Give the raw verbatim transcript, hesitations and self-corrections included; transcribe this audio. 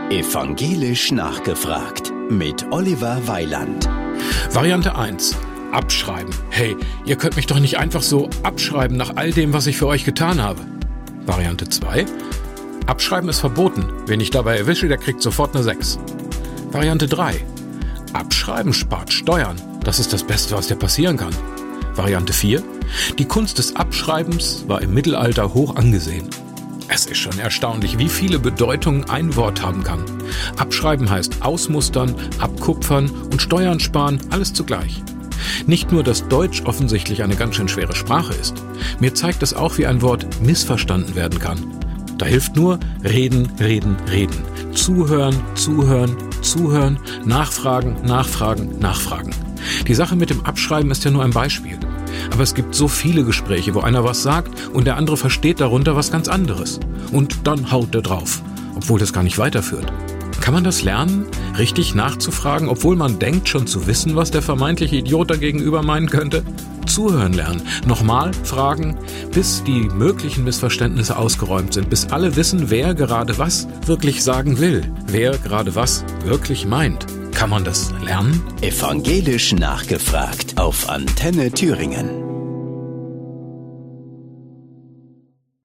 Evangelisch nachgefragt mit Oliver Weiland. Variante eins. Abschreiben. Hey, ihr könnt mich doch nicht einfach so abschreiben nach all dem, was ich für euch getan habe. Variante zwei. Abschreiben ist verboten. Wen ich dabei erwische, der kriegt sofort eine sechs. Variante drei. Abschreiben spart Steuern. Das ist das Beste, was dir passieren kann. Variante vier. Die Kunst des Abschreibens war im Mittelalter hoch angesehen. Es ist schon erstaunlich, wie viele Bedeutungen ein Wort haben kann. Abschreiben heißt ausmustern, abkupfern und Steuern sparen, alles zugleich. Nicht nur, dass Deutsch offensichtlich eine ganz schön schwere Sprache ist. Mir zeigt es auch, wie ein Wort missverstanden werden kann. Da hilft nur reden, reden, reden. Zuhören, zuhören, zuhören, nachfragen, nachfragen, nachfragen. Die Sache mit dem Abschreiben ist ja nur ein Beispiel. Aber es gibt so viele Gespräche, wo einer was sagt und der andere versteht darunter was ganz anderes. Und dann haut er drauf, obwohl das gar nicht weiterführt. Kann man das lernen, richtig nachzufragen, obwohl man denkt schon zu wissen, was der vermeintliche Idiot da gegenüber meinen könnte? Zuhören lernen, nochmal fragen, bis die möglichen Missverständnisse ausgeräumt sind, bis alle wissen, wer gerade was wirklich sagen will, wer gerade was wirklich meint. Kann man das lernen? Evangelisch nachgefragt auf Antenne Thüringen.